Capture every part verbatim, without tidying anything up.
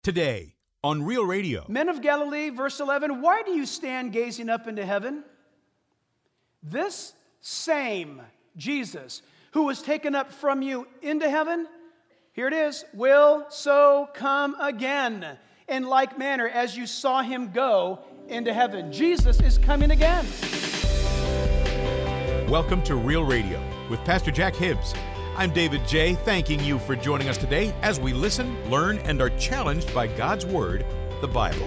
Today on Real Radio. Men of Galilee, verse eleven, why do you stand gazing up into heaven? This same Jesus who was taken up from you into heaven, here it is, will so come again in like manner as you saw him go into heaven. Jesus is coming again. Welcome to Real Radio with Pastor Jack Hibbs. I'm David J., thanking you for joining us today as we listen, learn, and are challenged by God's Word, the Bible.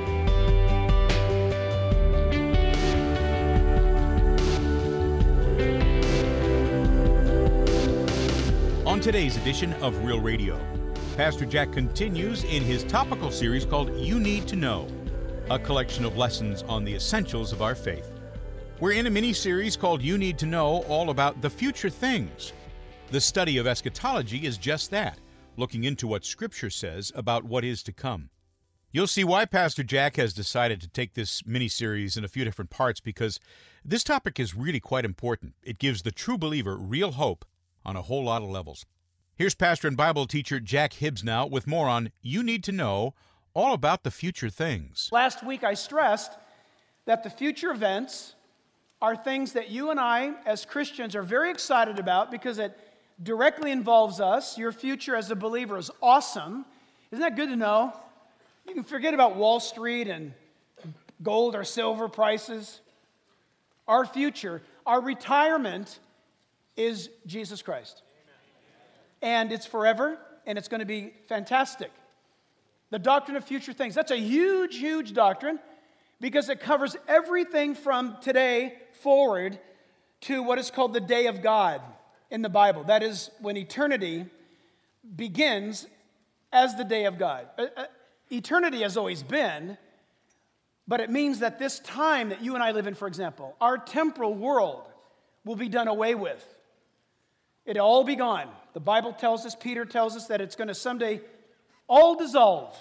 On today's edition of Real Radio, Pastor Jack continues in his topical series called You Need to Know, a collection of lessons on the essentials of our faith. We're in a mini-series called You Need to Know, all about the future things. The study of eschatology is just that, looking into what Scripture says about what is to come. You'll see why Pastor Jack has decided to take this mini-series in a few different parts, because this topic is really quite important. It gives the true believer real hope on a whole lot of levels. Here's pastor and Bible teacher Jack Hibbs now with more on You Need to Know, all about the future things. Last week I stressed that the future events are things that you and I as Christians are very excited about because it directly involves us. Your future as a believer is awesome. Isn't that good to know? You can forget about Wall Street and gold or silver prices. Our future, our retirement is Jesus Christ. And it's forever, and it's going to be fantastic. The doctrine of future things, that's a huge, huge doctrine because it covers everything from today forward to what is called the day of God in the Bible. That is when eternity begins as the day of God. Uh, uh, eternity has always been, but it means that this time that you and I live in, for example, our temporal world will be done away with. It'll all be gone. The Bible tells us, Peter tells us that it's going to someday all dissolve.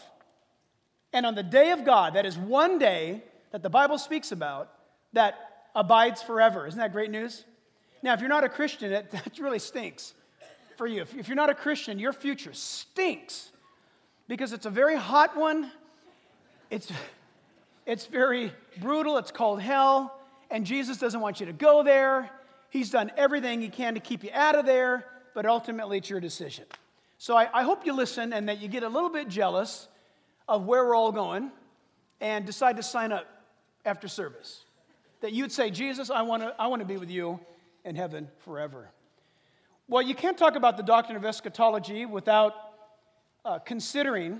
And on the day of God, that is one day that the Bible speaks about, that abides forever. Isn't that great news? Now, if you're not a Christian, it, that really stinks for you. If, if you're not a Christian, your future stinks because it's a very hot one. It's, it's very brutal. It's called hell, and Jesus doesn't want you to go there. He's done everything he can to keep you out of there, but ultimately it's your decision. So I, I hope you listen and that you get a little bit jealous of where we're all going and decide to sign up after service. That you'd say, Jesus, I want to I want to be with you in heaven forever. Well, you can't talk about the doctrine of eschatology without uh, considering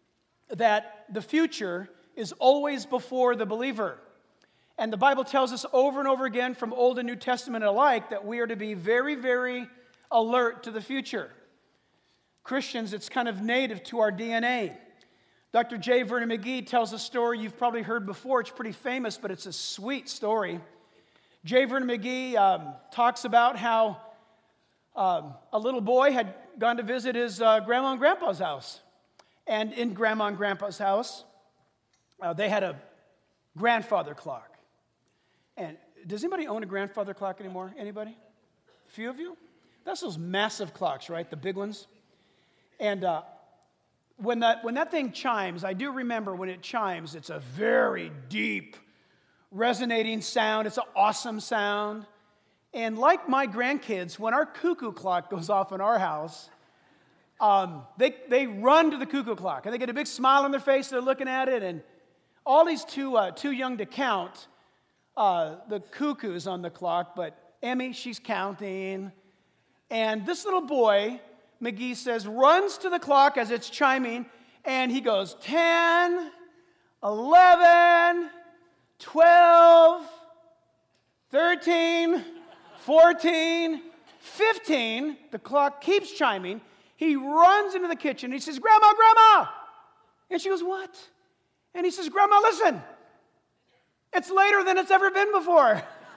that the future is always before the believer. And the Bible tells us over and over again from Old and New Testament alike that we are to be very, very alert to the future. Christians, it's kind of native to our D N A. Doctor J. Vernon McGee tells a story you've probably heard before. It's pretty famous, but it's a sweet story. J. Vernon McGee um, talks about how um, a little boy had gone to visit his uh, grandma and grandpa's house. And in grandma and grandpa's house, uh, they had a grandfather clock. And does anybody own a grandfather clock anymore? Anybody? A few of you? That's those massive clocks, right? The big ones. And uh, when that when that thing chimes, I do remember when it chimes, it's a very deep, resonating sound. It's an awesome sound. And like my grandkids, when our cuckoo clock goes off in our house, um, they, they run to the cuckoo clock. And they get a big smile on their face. They're looking at it. And all these too, uh, too young to count uh, the cuckoos on the clock. But Emmy, she's counting. And this little boy, McGee says, runs to the clock as it's chiming. And he goes, ten, eleven, twelve, thirteen, fourteen, fifteen. The clock keeps chiming. He runs into the kitchen. He says, Grandma, Grandma. And she goes, what? And he says, Grandma, listen. It's later than it's ever been before.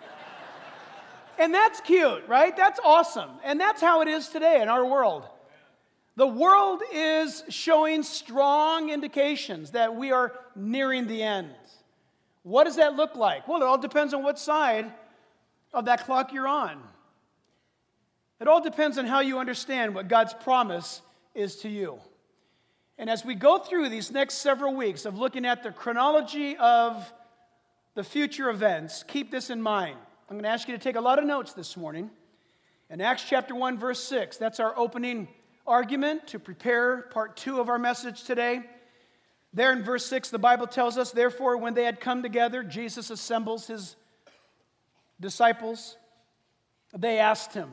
And that's cute, right? That's awesome. And that's how it is today in our world. The world is showing strong indications that we are nearing the end. What does that look like? Well, it all depends on what side of that clock you're on. It all depends on how you understand what God's promise is to you. And as we go through these next several weeks of looking at the chronology of the future events, keep this in mind. I'm going to ask you to take a lot of notes this morning. In Acts chapter one, verse six, that's our opening argument to prepare part two of our message today. There in verse six, the Bible tells us, therefore, when they had come together, Jesus assembles his disciples. They asked him,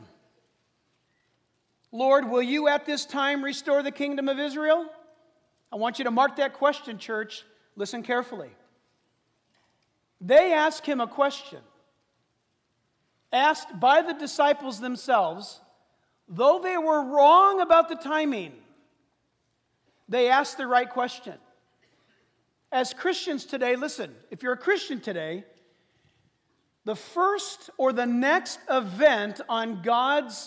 Lord, will you at this time restore the kingdom of Israel? I want you to mark that question, church. Listen carefully. They ask him a question, asked by the disciples themselves, though they were wrong about the timing. They asked the right question. As Christians today, listen, if you're a Christian today, the first or the next event on God's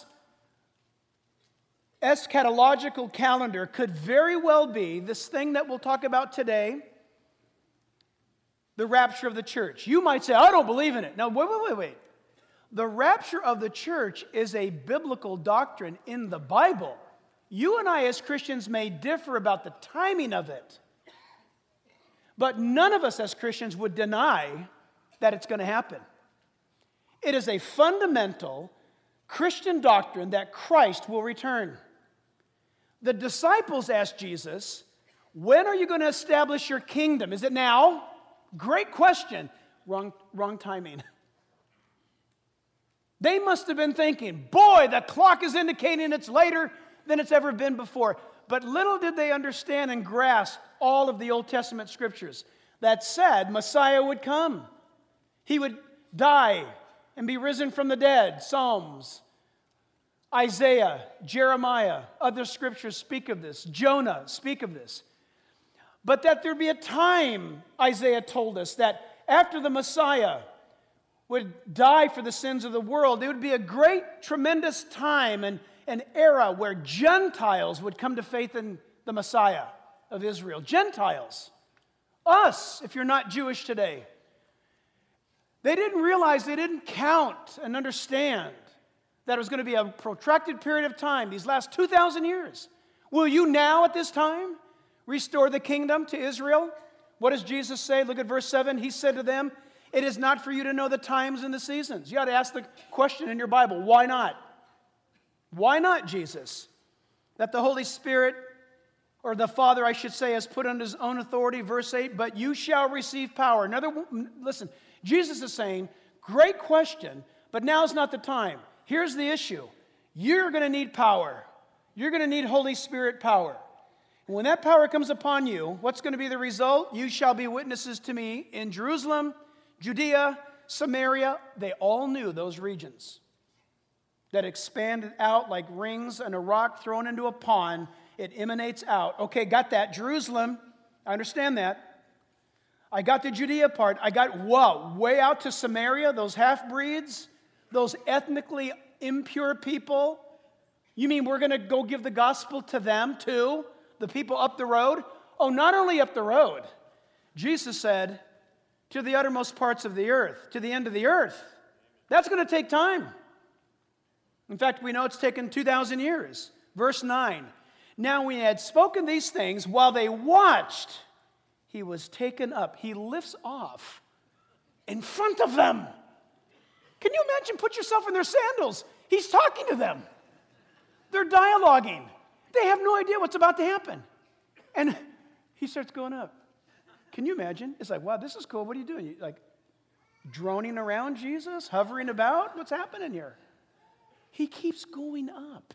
eschatological calendar could very well be this thing that we'll talk about today, the rapture of the church. You might say, I don't believe in it. Now, wait, wait, wait, wait. The rapture of the church is a biblical doctrine in the Bible. You and I as Christians may differ about the timing of it, but none of us as Christians would deny that it's going to happen. It is a fundamental Christian doctrine that Christ will return. The disciples asked Jesus, when are you going to establish your kingdom? Is it now? Great question. Wrong, wrong timing. They must have been thinking, boy, the clock is indicating it's later than it's ever been before. But little did they understand and grasp all of the Old Testament scriptures that said Messiah would come. He would die and be risen from the dead. Psalms, Isaiah, Jeremiah, other scriptures speak of this. Jonah speak of this. But that there'd be a time, Isaiah told us, that after the Messiah would die for the sins of the world, it would be a great, tremendous time and an era where Gentiles would come to faith in the Messiah of Israel. Gentiles. Us, if you're not Jewish today. They didn't realize, they didn't count and understand that it was going to be a protracted period of time, these last two thousand years. Will you now at this time restore the kingdom to Israel? What does Jesus say? Look at verse seven. He said to them, it is not for you to know the times and the seasons. You ought to ask the question in your Bible, why not? Why not, Jesus? That the Holy Spirit, or the Father, I should say, has put on his own authority, verse eight, but you shall receive power. Another, listen, Jesus is saying, great question, but now's not the time. Here's the issue. You're going to need power. You're going to need Holy Spirit power. And when that power comes upon you, what's going to be the result? You shall be witnesses to me in Jerusalem, Judea, Samaria. They all knew those regions that expanded out like rings in a rock thrown into a pond. It emanates out. Okay, got that. Jerusalem, I understand that. I got the Judea part. I got, whoa, way out to Samaria, those half-breeds, those ethnically impure people. You mean we're going to go give the gospel to them too? The people up the road? Oh, not only up the road. Jesus said, to the uttermost parts of the earth, to the end of the earth. That's going to take time. In fact, we know it's taken two thousand years. Verse nine. Now when he had spoken these things, while they watched, he was taken up. He lifts off in front of them. Can you imagine? Put yourself in their sandals. He's talking to them. They're dialoguing. They have no idea what's about to happen. And he starts going up. Can you imagine? It's like, wow, this is cool. What are you doing? You like droning around Jesus, hovering about? What's happening here? He keeps going up.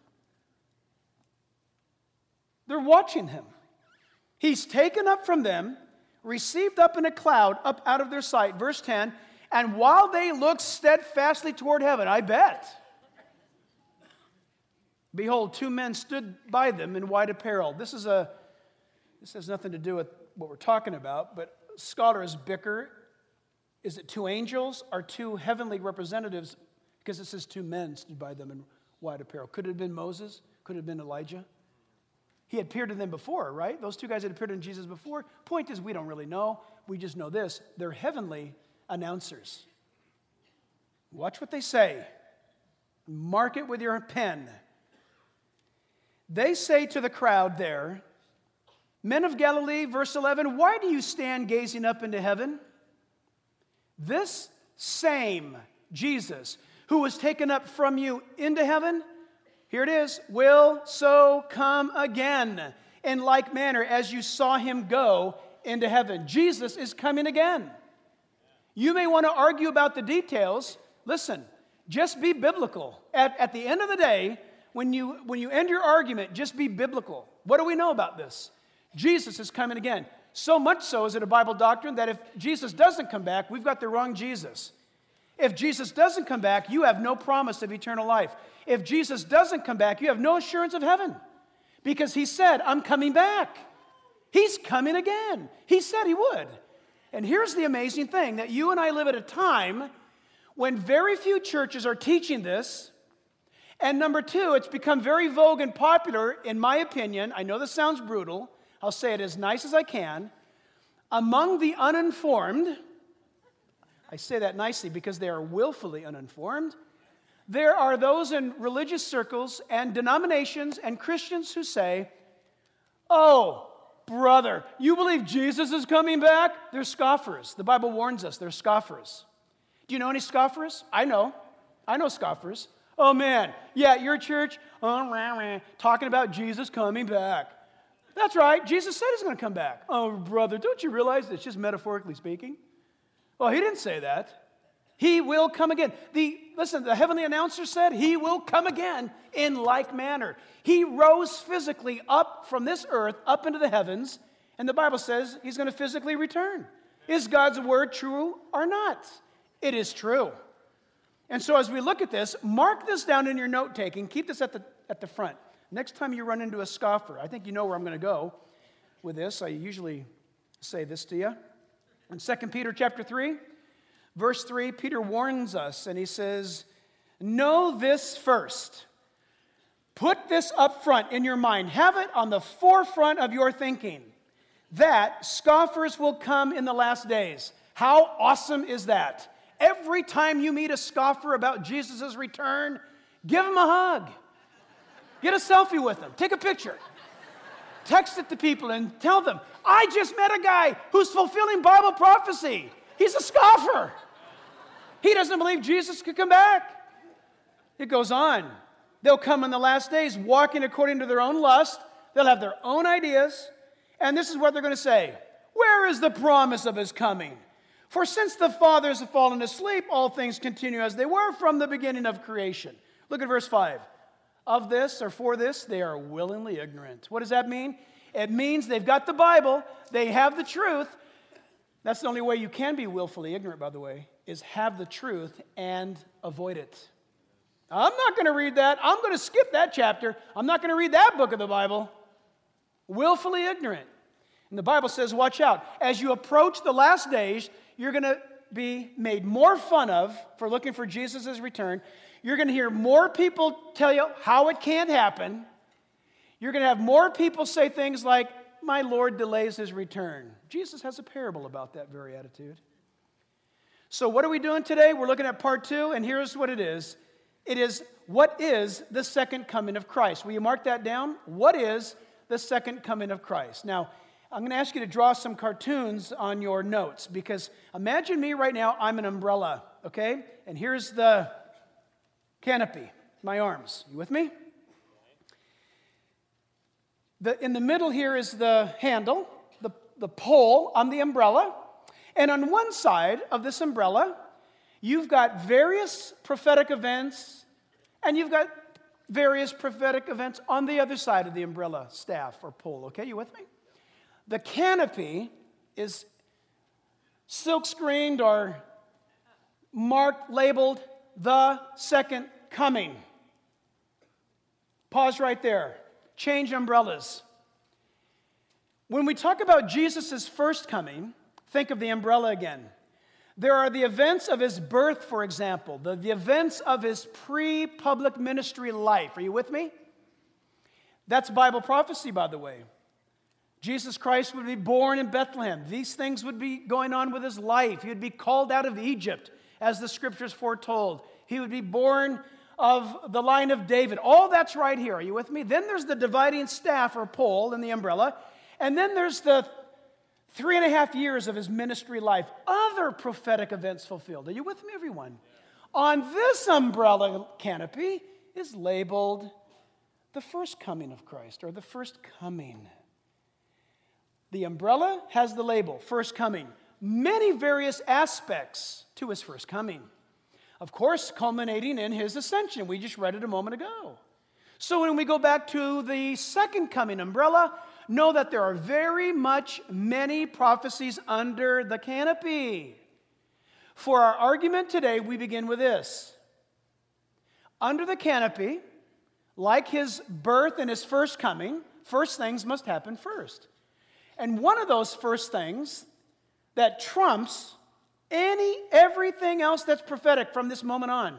They're watching him. He's taken up from them, received up in a cloud, up out of their sight. Verse ten, and while they looked steadfastly toward heaven, I bet, behold, two men stood by them in white apparel. This is a, this has nothing to do with what we're talking about, but scholars bicker. Is it two angels or two heavenly representatives? Because it says two men stood by them in white apparel. Could it have been Moses? Could it have been Elijah? He had appeared to them before, right? Those two guys had appeared to Jesus before. Point is, we don't really know. We just know this. They're heavenly announcers. Watch what they say. Mark it with your pen. They say to the crowd there, Men of Galilee, verse eleven, why do you stand gazing up into heaven? This same Jesus who was taken up from you into heaven, here it is, will so come again in like manner as you saw him go into heaven. Jesus is coming again. You may want to argue about the details. Listen, just be biblical. At, at the end of the day, when you, when you end your argument, just be biblical. What do we know about this? Jesus is coming again. So much so is it a Bible doctrine that if Jesus doesn't come back, we've got the wrong Jesus. If Jesus doesn't come back, you have no promise of eternal life. If Jesus doesn't come back, you have no assurance of heaven. Because he said, I'm coming back. He's coming again. He said he would. And here's the amazing thing, that you and I live at a time when very few churches are teaching this. And number two, it's become very vogue and popular, in my opinion. I know this sounds brutal. I'll say it as nice as I can. Among the uninformed, I say that nicely because they are willfully uninformed, there are those in religious circles and denominations and Christians who say, oh, brother, you believe Jesus is coming back? They're scoffers. The Bible warns us they're scoffers. Do you know any scoffers? I know. I know scoffers. Oh, man, yeah, your church, oh, rah, rah, talking about Jesus coming back. That's right. Jesus said he's going to come back. Oh, brother, don't you realize it's just metaphorically speaking? Well, he didn't say that. He will come again. The listen, the heavenly announcer said he will come again in like manner. He rose physically up from this earth, up into the heavens, and the Bible says he's going to physically return. Is God's word true or not? It is true. And so as we look at this, mark this down in your note-taking. Keep this at the, at the front. Next time you run into a scoffer, I think you know where I'm going to go with this. I usually say this to you. In Second Peter chapter three, verse three, Peter warns us, and he says, know this first. Put this up front in your mind. Have it on the forefront of your thinking, that scoffers will come in the last days. How awesome is that? Every time you meet a scoffer about Jesus' return, give him a hug. Get a selfie with them. Take a picture. Text it to people and tell them, I just met a guy who's fulfilling Bible prophecy. He's a scoffer. He doesn't believe Jesus could come back. It goes on. They'll come in the last days walking according to their own lust. They'll have their own ideas. And this is what they're going to say. Where is the promise of his coming? For since the fathers have fallen asleep, all things continue as they were from the beginning of creation. Look at verse five. Of this, or for this, they are willingly ignorant. What does that mean? It means they've got the Bible, they have the truth. That's the only way you can be willfully ignorant, by the way, is have the truth and avoid it. I'm not going to read that. I'm going to skip that chapter. I'm not going to read that book of the Bible. Willfully ignorant. And the Bible says, watch out. As you approach the last days, you're going to be made more fun of for looking for Jesus' return. You're going to hear more people tell you how it can't happen. You're going to have more people say things like, my Lord delays his return. Jesus has a parable about that very attitude. So what are we doing today? We're looking at part two, and here's what it is. It is, what is the second coming of Christ? Will you mark that down? What is the second coming of Christ? Now, I'm going to ask you to draw some cartoons on your notes, because imagine me right now, I'm an umbrella, okay? And here's the canopy, my arms. You with me? The, in the middle here is the handle, the, the pole on the umbrella. And on one side of this umbrella, you've got various prophetic events, and you've got various prophetic events on the other side of the umbrella staff or pole. Okay, you with me? The canopy is silk screened or marked, labeled, the second coming. Pause right there. Change umbrellas. When we talk about Jesus' first coming, think of the umbrella again. There are the events of his birth, for example, the, the events of his pre-public ministry life. Are you with me? That's Bible prophecy, by the way. Jesus Christ would be born in Bethlehem. These things would be going on with his life. He would be called out of Egypt, as the scriptures foretold. He would be born of the line of David. All that's right here. Are you with me? Then there's the dividing staff or pole in the umbrella. And then there's the three and a half years of his ministry life. Other prophetic events fulfilled. Are you with me, everyone? On this umbrella canopy is labeled the first coming of Christ, or the first coming. The umbrella has the label, first coming. Many various aspects to his first coming. Of course, culminating in his ascension. We just read it a moment ago. So when we go back to the second coming umbrella, know that there are very much many prophecies under the canopy. For our argument today, we begin with this. Under the canopy, like his birth and his first coming, first things must happen first. And one of those first things that trumps any, everything else that's prophetic from this moment on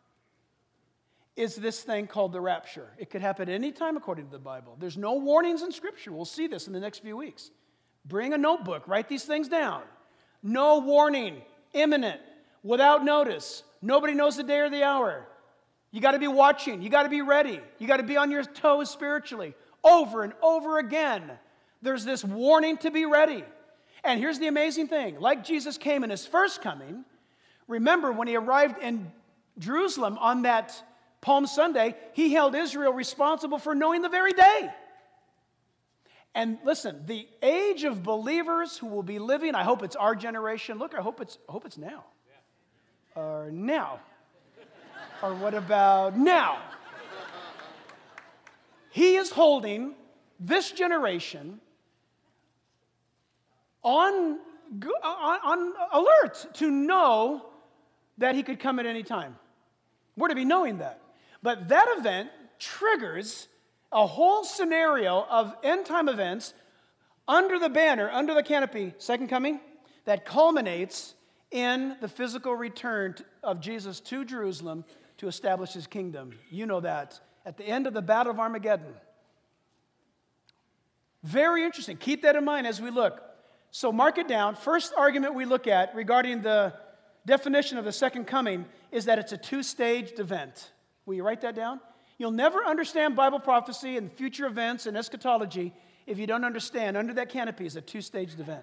is this thing called the rapture. It could happen any time according to the Bible. There's no warnings in Scripture. We'll see this in the next few weeks. Bring a notebook. Write these things down. No warning. Imminent. Without notice. Nobody knows the day or the hour. You got to be watching. You got to be ready. You got to be on your toes spiritually. Over and over again, there's this warning to be ready. And here's the amazing thing. Like Jesus came in his first coming, remember when he arrived in Jerusalem on that Palm Sunday, he held Israel responsible for knowing the very day. And listen, the age of believers who will be living, I hope it's our generation. Look, I hope it's, I hope it's now. Yeah. Or now. Or what about now? He is holding this generation on, on, on alert to know that he could come at any time. We're to be knowing that. But that event triggers a whole scenario of end-time events under the banner, under the canopy, second coming, that culminates in the physical return of Jesus to Jerusalem to establish his kingdom. You know that. At the end of the Battle of Armageddon. Very interesting. Keep that in mind as we look. So mark it down. First argument we look at regarding the definition of the second coming is that it's a two-staged event. Will you write that down? You'll never understand Bible prophecy and future events and eschatology if you don't understand under that canopy is a two-staged event.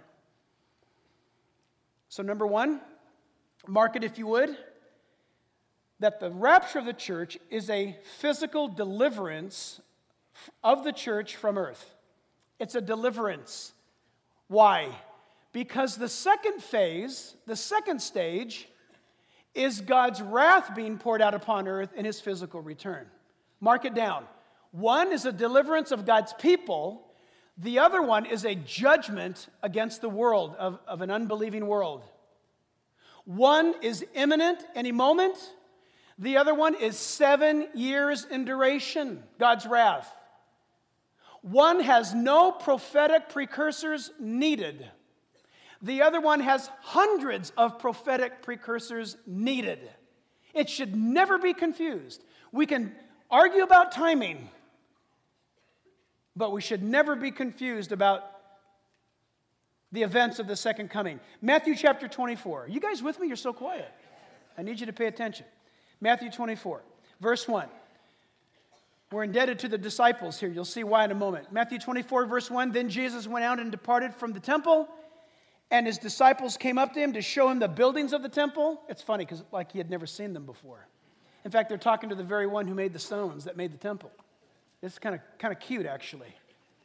So number one, mark it if you would, that the rapture of the church is a physical deliverance of the church from earth. It's a deliverance. Why? Because the second phase, the second stage, is God's wrath being poured out upon earth in his physical return. Mark it down. One is a deliverance of God's people. The other one is a judgment against the world, of, of an unbelieving world. One is imminent any moment. The other one is seven years in duration, God's wrath. One has no prophetic precursors needed. The other one has hundreds of prophetic precursors needed. It should never be confused. We can argue about timing, but we should never be confused about the events of the second coming. Matthew chapter twenty-four. You guys with me? You're so quiet. I need you to pay attention. Matthew twenty-four, verse one. We're indebted to the disciples here. You'll see why in a moment. Matthew twenty-four, verse one. Then Jesus went out and departed from the temple, and his disciples came up to him to show him the buildings of the temple. It's funny because like he had never seen them before. In fact, they're talking to the very one who made the stones that made the temple. It's kind of kind of cute, actually.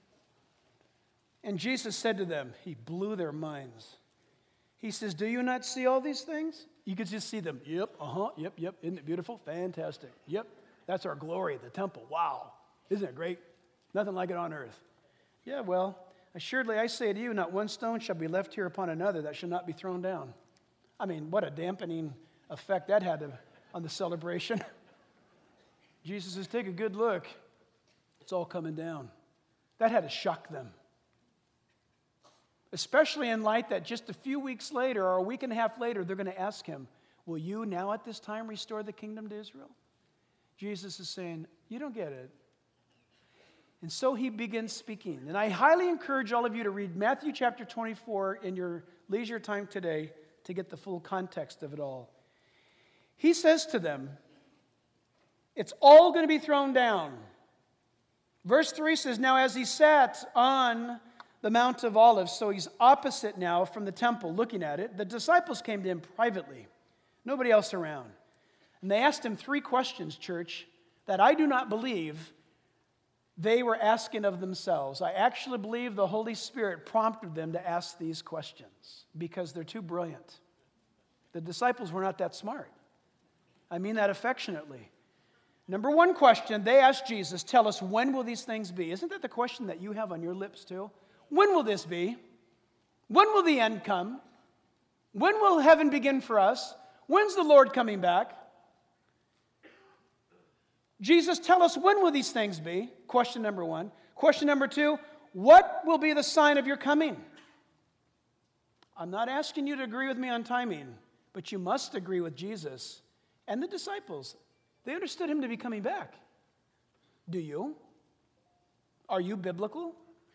And Jesus said to them, he blew their minds. He says, do you not see all these things? You could just see them. Yep, uh-huh, yep, yep. Isn't it beautiful? Fantastic. Yep, that's our glory, the temple. Wow. Isn't it great? Nothing like it on earth. Yeah, well, assuredly I say to you, not one stone shall be left here upon another that shall not be thrown down. I mean, what a dampening effect that had on the celebration. Jesus says, take a good look. It's all coming down. That had to shock them. Especially in light that just a few weeks later or a week and a half later, they're going to ask him, will you now at this time restore the kingdom to Israel? Jesus is saying, you don't get it. And so he begins speaking. And I highly encourage all of you to read Matthew chapter twenty-four in your leisure time today to get the full context of it all. He says to them, it's all going to be thrown down. Verse three says, now as he sat on the Mount of Olives, so he's opposite now from the temple, looking at it. The disciples came to him privately, nobody else around. And they asked him three questions, church, that I do not believe they were asking of themselves. I actually believe the Holy Spirit prompted them to ask these questions because they're too brilliant. The disciples were not that smart. I mean that affectionately. Number one question, they asked Jesus, tell us, when will these things be? Isn't that the question that you have on your lips too? When will this be? When will the end come? When will heaven begin for us? When's the Lord coming back? Jesus, tell us, when will these things be? Question number one. Question number two, what will be the sign of your coming? I'm not asking you to agree with me on timing, but you must agree with Jesus and the disciples. They understood him to be coming back. Do you? Are you biblical?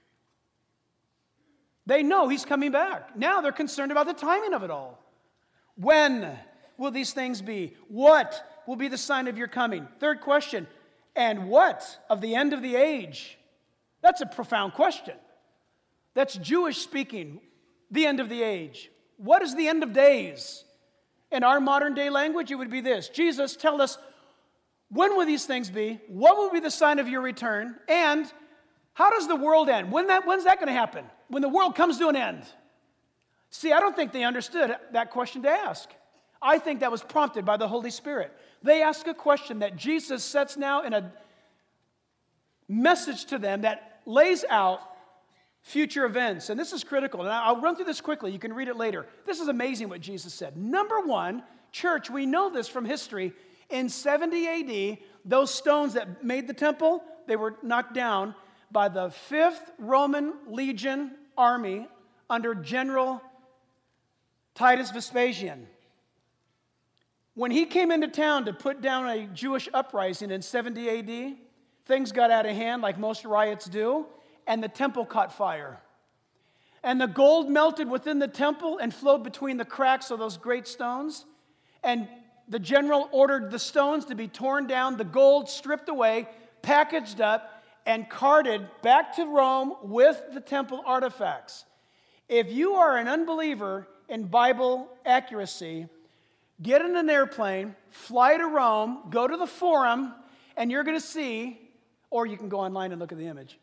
They know he's coming back. Now they're concerned about the timing of it all. When will these things be? What will be the sign of your coming? Third question, and what of the end of the age? That's a profound question. That's Jewish speaking, the end of the age. What is the end of days? In our modern day language, it would be this. Jesus, tell us, when will these things be? What will be the sign of your return? And how does the world end? When that, when's that going to happen? When the world comes to an end? See, I don't think they understood that question to ask. I think that was prompted by the Holy Spirit. They ask a question that Jesus sets now in a message to them that lays out future events. And this is critical. And I'll run through this quickly. You can read it later. This is amazing what Jesus said. Number one, church, we know this from history. In seventy A D, those stones that made the temple, they were knocked down by the fifth Roman Legion army under General Titus Vespasian. When he came into town to put down a Jewish uprising in seventy A D, things got out of hand like most riots do, and the temple caught fire. And the gold melted within the temple and flowed between the cracks of those great stones. And the general ordered the stones to be torn down, the gold stripped away, packaged up, and carted back to Rome with the temple artifacts. If you are an unbeliever in Bible accuracy, get in an airplane, fly to Rome, go to the Forum, and you're going to see, or you can go online and look at the image.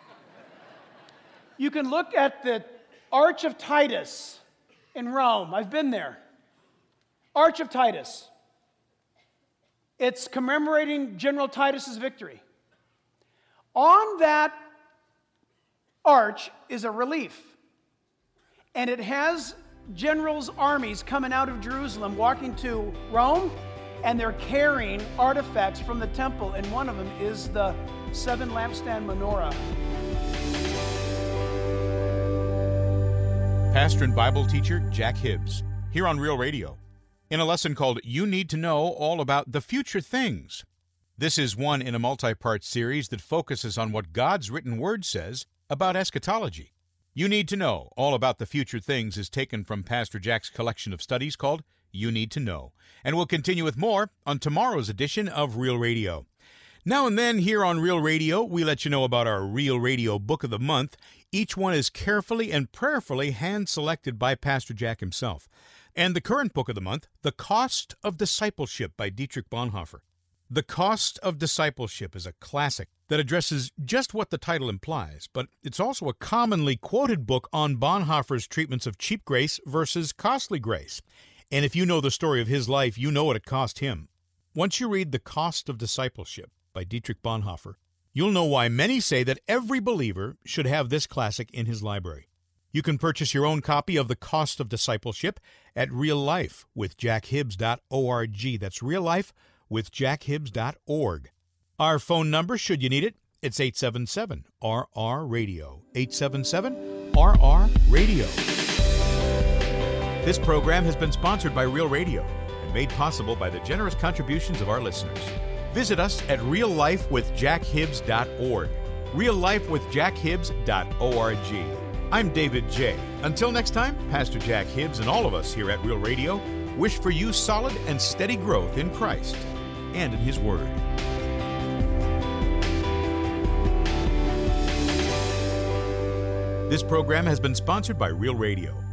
You can look at the Arch of Titus in Rome. I've been there. Arch of Titus. It's commemorating General Titus's victory. On that arch is a relief, and it has generals' armies coming out of Jerusalem, walking to Rome, and they're carrying artifacts from the temple, and one of them is the seven lampstand menorah. Pastor and Bible teacher Jack Hibbs, here on Real Radio, in a lesson called You Need to Know All About the Future Things. This is one in a multi-part series that focuses on what God's written word says about eschatology. You Need to Know All About the Future Things is taken from Pastor Jack's collection of studies called You Need to Know, and we'll continue with more on tomorrow's edition of Real Radio. Now and then here on Real Radio, we let you know about our Real Radio Book of the Month. Each one is carefully and prayerfully hand-selected by Pastor Jack himself. And the current book of the month, The Cost of Discipleship by Dietrich Bonhoeffer. The Cost of Discipleship is a classic that addresses just what the title implies, but it's also a commonly quoted book on Bonhoeffer's treatments of cheap grace versus costly grace. And if you know the story of his life, you know what it cost him. Once you read The Cost of Discipleship by Dietrich Bonhoeffer, you'll know why many say that every believer should have this classic in his library. You can purchase your own copy of The Cost of Discipleship at real life with jack hibbs dot org. That's real life with jack hibbs dot org. Our phone number, should you need it, it's eight seven seven R R radio. eight seven seven R R radio. This program has been sponsored by Real Radio and made possible by the generous contributions of our listeners. Visit us at real life with jack hibbs dot org. real life with jack hibbs dot org. I'm David J. Until next time, Pastor Jack Hibbs and all of us here at Real Radio wish for you solid and steady growth in Christ and in His Word. This program has been sponsored by Real Radio.